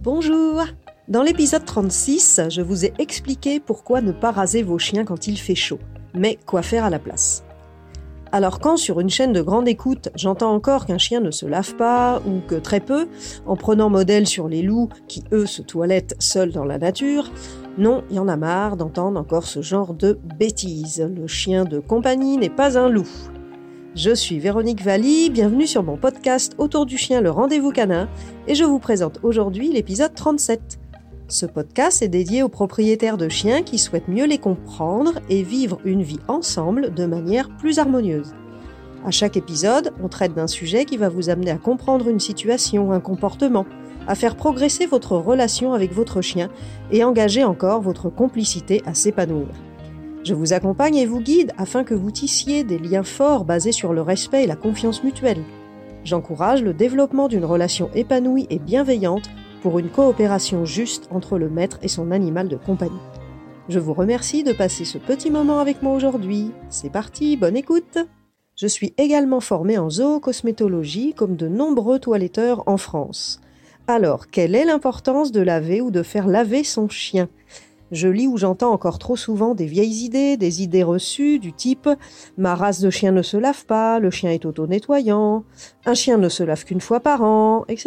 Bonjour! Dans l'épisode 36, je vous ai expliqué pourquoi ne pas raser vos chiens quand il fait chaud, mais quoi faire à la place. Alors quand sur une chaîne de grande écoute, j'entends encore qu'un chien ne se lave pas, ou que très peu, en prenant modèle sur les loups qui, eux, se toilettent seuls dans la nature, non, il y en a marre d'entendre encore ce genre de bêtises. Le chien de compagnie n'est pas un loup. Je suis Véronique Valli, bienvenue sur mon podcast Autour du chien, le rendez-vous canin, et je vous présente aujourd'hui l'épisode 37. Ce podcast est dédié aux propriétaires de chiens qui souhaitent mieux les comprendre et vivre une vie ensemble de manière plus harmonieuse. À chaque épisode, on traite d'un sujet qui va vous amener à comprendre une situation, un comportement, à faire progresser votre relation avec votre chien et engager encore votre complicité à s'épanouir. Je vous accompagne et vous guide afin que vous tissiez des liens forts basés sur le respect et la confiance mutuelle. J'encourage le développement d'une relation épanouie et bienveillante pour une coopération juste entre le maître et son animal de compagnie. Je vous remercie de passer ce petit moment avec moi aujourd'hui. C'est parti, bonne écoute! Je suis également formée en zoocosmétologie comme de nombreux toiletteurs en France. Alors, quelle est l'importance de laver ou de faire laver son chien ? Je lis ou j'entends encore trop souvent des vieilles idées, des idées reçues du type « ma race de chien ne se lave pas, le chien est auto-nettoyant, un chien ne se lave qu'une fois par an, etc. »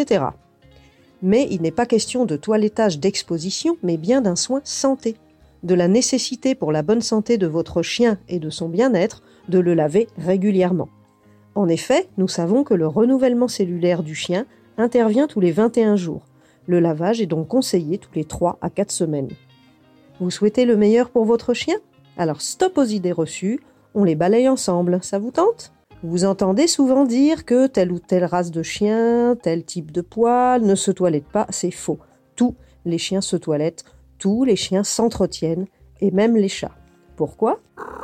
Mais il n'est pas question de toilettage d'exposition, mais bien d'un soin santé, de la nécessité pour la bonne santé de votre chien et de son bien-être de le laver régulièrement. En effet, nous savons que le renouvellement cellulaire du chien intervient tous les 21 jours. Le lavage est donc conseillé tous les 3 à 4 semaines. Vous souhaitez le meilleur pour votre chien ? Alors stop aux idées reçues, on les balaye ensemble, ça vous tente ? Vous entendez souvent dire que telle ou telle race de chien, tel type de poil ne se toilette pas, c'est faux. Tous les chiens se toilettent, tous les chiens s'entretiennent, et même les chats. Pourquoi ?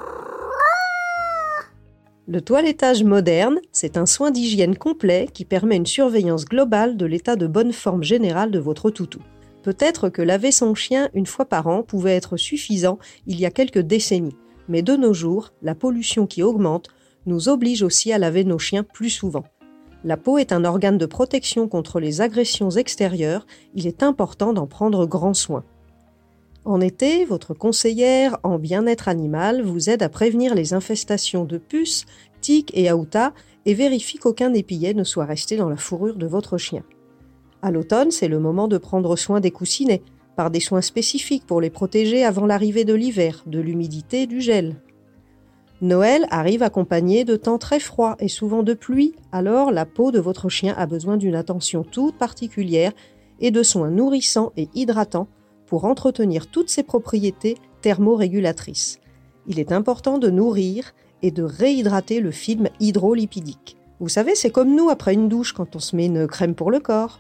Le toilettage moderne, c'est un soin d'hygiène complet qui permet une surveillance globale de l'état de bonne forme générale de votre toutou. Peut-être que laver son chien une fois par an pouvait être suffisant il y a quelques décennies, mais de nos jours, la pollution qui augmente nous oblige aussi à laver nos chiens plus souvent. La peau est un organe de protection contre les agressions extérieures, il est important d'en prendre grand soin. En été, votre conseillère en bien-être animal vous aide à prévenir les infestations de puces, tiques et aoutas et vérifie qu'aucun épillet ne soit resté dans la fourrure de votre chien. À l'automne, c'est le moment de prendre soin des coussinets, par des soins spécifiques pour les protéger avant l'arrivée de l'hiver, de l'humidité, du gel. Noël arrive accompagné de temps très froids et souvent de pluie, alors la peau de votre chien a besoin d'une attention toute particulière et de soins nourrissants et hydratants pour entretenir toutes ses propriétés thermorégulatrices. Il est important de nourrir et de réhydrater le film hydrolipidique. Vous savez, c'est comme nous après une douche quand on se met une crème pour le corps.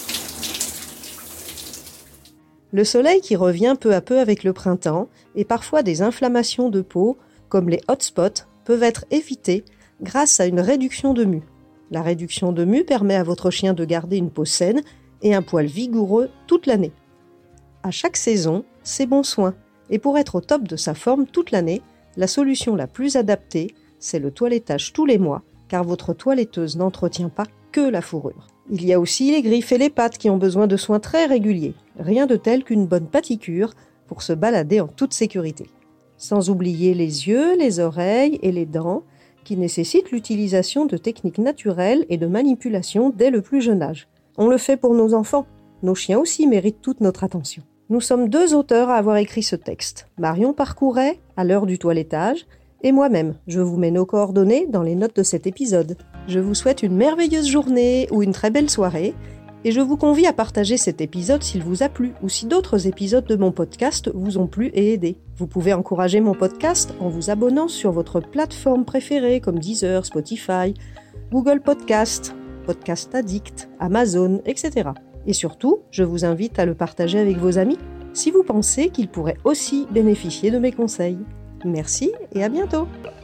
Le soleil qui revient peu à peu avec le printemps et parfois des inflammations de peau, comme les hot spots, peuvent être évitées grâce à une réduction de mue. La réduction de mue permet à votre chien de garder une peau saine et un poil vigoureux toute l'année. À chaque saison, c'est bon soin. Et pour être au top de sa forme toute l'année, la solution la plus adaptée, c'est le toilettage tous les mois, car votre toiletteuse n'entretient pas que la fourrure. Il y a aussi les griffes et les pattes qui ont besoin de soins très réguliers. Rien de tel qu'une bonne paticure pour se balader en toute sécurité. Sans oublier les yeux, les oreilles et les dents qui nécessitent l'utilisation de techniques naturelles et de manipulation dès le plus jeune âge. On le fait pour nos enfants. Nos chiens aussi méritent toute notre attention. Nous sommes 2 auteurs à avoir écrit ce texte. Marion Parcouret, à l'heure du toilettage, et moi-même. Je vous mets nos coordonnées dans les notes de cet épisode. Je vous souhaite une merveilleuse journée ou une très belle soirée et je vous convie à partager cet épisode s'il vous a plu ou si d'autres épisodes de mon podcast vous ont plu et aidé. Vous pouvez encourager mon podcast en vous abonnant sur votre plateforme préférée comme Deezer, Spotify, Google Podcast, Podcast Addict, Amazon, etc. Et surtout, je vous invite à le partager avec vos amis si vous pensez qu'ils pourraient aussi bénéficier de mes conseils. Merci et à bientôt!